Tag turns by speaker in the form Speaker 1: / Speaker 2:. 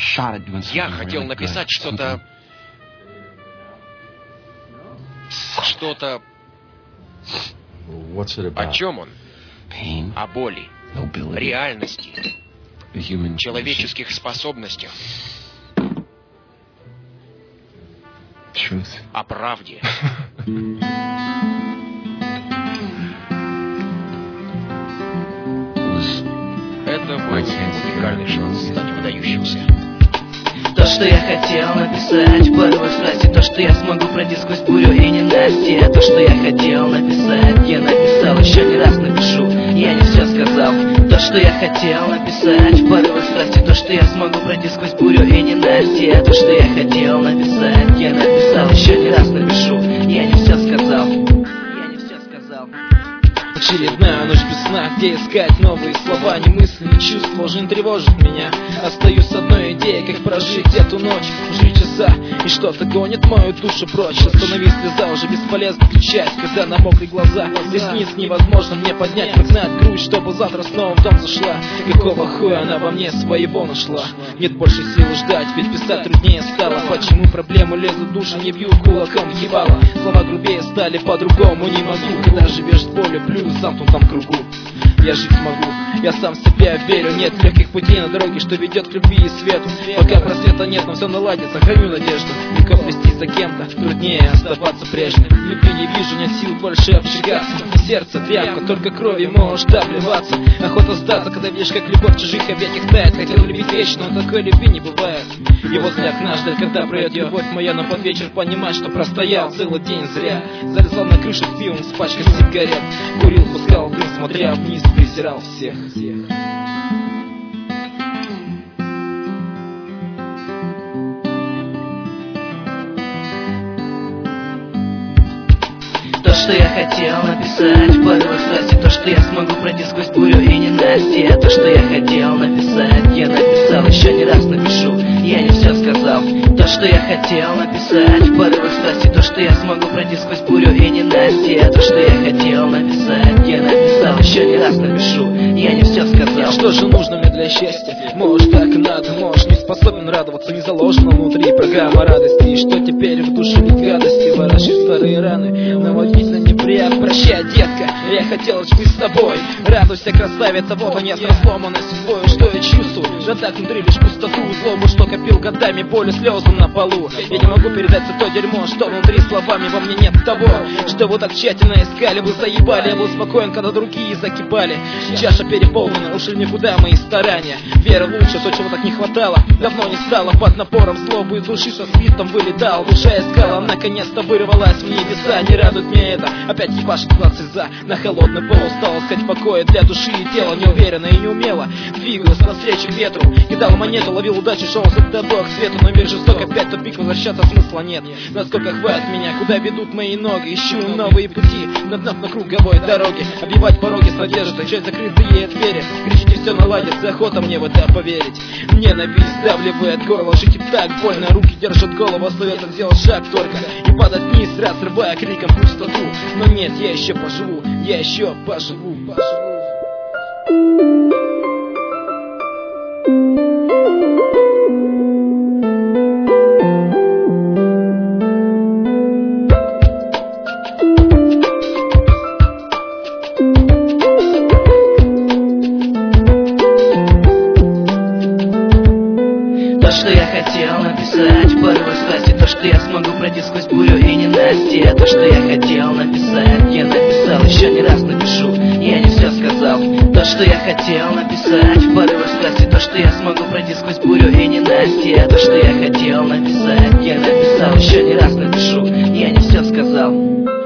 Speaker 1: Я хотел написать что-то... О чем он? О боли, реальности, человеческих способностях, о правде. Это был уникальный шанс стать выдающимся.
Speaker 2: То, что я хотел написать в первой фразе, то, что я смогу пройти сквозь бурю и ненастье. То, что я хотел написать, я написал, еще не раз напишу, я не все сказал. То, что я хотел написать в первой фразе, то, что я смогу пройти сквозь бурю и ненастье. То, что я хотел написать, я написал, еще не раз напишу, я не все сказал.
Speaker 3: Очередная ночь без сна, где искать новые слова. Ни мысли, ни чувства уже не тревожит меня. Остаюсь с одной идеей, как прожить эту ночь. Уже часа, и что-то гонит мою душу прочь. Остановись, слеза, уже бесполезно кричать, когда намокли глаза. Ресниц невозможно мне поднять, прогнать грудь, чтобы завтра снова в дом зашла. Какого хуя она во мне своего нашла? Нет больше силы ждать, ведь писать труднее стало. Почему проблемы лезут в душу, не бью кулаком ебало. Слова грубее стали, по-другому не могу. Когда живешь с болью, плюс в замкнутом кругу. Я жить могу, я сам в себя верю. Нет легких путей на дороге, что ведет к любви и свету. Пока просвета нет, но все наладится, храню надежду. Легко плести за кем-то, труднее оставаться прежним. Любви не вижу, нет сил больше обжигаться. Сердце тряпка, только кровью можешь обливаться. Охота сдаться, когда видишь, как любовь в чужих объятиях тает. Хотел любить вечно, но такой любви не бывает. И возле окна ждать, когда пройдет любовь моя, но под вечер понимать, что простоял целый день зря. Залезал на крышу с пивом, с пачкой сигарет. Курил, пускал дым, смотря вниз, презирал всех.
Speaker 2: То, что я хотел написать в первой фразе, то, что я смогу пройти сквозь бурю и ненастье. То, что я хотел написать, я написал, еще не раз напишу, я не все сказал. То, что я хотел написать в первой фразе, то, что я смогу пройти сквозь бурю и ненастье. То, что я хотел написать, я написал, еще не раз напишу, я не все сказал.
Speaker 3: Что же нужно мне для счастья? Может, так и надо, может, не способен радоваться, не заложена внутри программа радости. И что теперь в душе ведь гадости, ворошит старые раны, наводить на неприятно. Прощай, детка, я хотел лишь быть с тобой. Радуйся, красавица, вот он я сломанной судьбой. Что я чувствую? Да так внутри лишь пустоту, злобу, что копил годами, боль и слезы на полу. Я не могу передать все то дерьмо, что внутри словами, во мне нет того, что вы так тщательно искали. Вы заебали, я был спокоен, когда другие закипали. Чаша переполнена, ушли никуда мои старания. Вера лучше, то, чего так не хватало, давно не стало. Под напором злобы из души со свистом вылетал. Душа искала, наконец-то вырвалась в небеса. Не радует мне это, опять ебашит глаз слеза. На холодный пол стал искать покоя для души и тела. Неуверенно и неумело двигалась навстречу ветру. Кидал монету, ловил удачу, шел за тобой к свету. Но мир жесток, опять тупик, возвращаться смысла нет. Насколько хватит меня, куда ведут мои ноги. Ищу новые пути, на круговой дороге. Объевать пороги с надеждой, часть закрытые двери. Кричите, все наладится, охота мне в это поверить. Ненависть сдавливает горло, жить и так больно. Руки держат голову, остается сделать шаг только и падать вниз, разрывая криком пустоту. Но нет, я еще поживу, я еще поживу.
Speaker 2: То, что я хотел написать в первой фразе, то, что я смогу пройти сквозь бурю и ненастье. То, что я хотел написать, я написал, еще не раз напишу, я не все сказал. То, что я хотел написать в первой фразе, то, что я смогу пройти сквозь бурю и ненастье. То, что я хотел написать, я написал, еще не раз напишу, я не все сказал.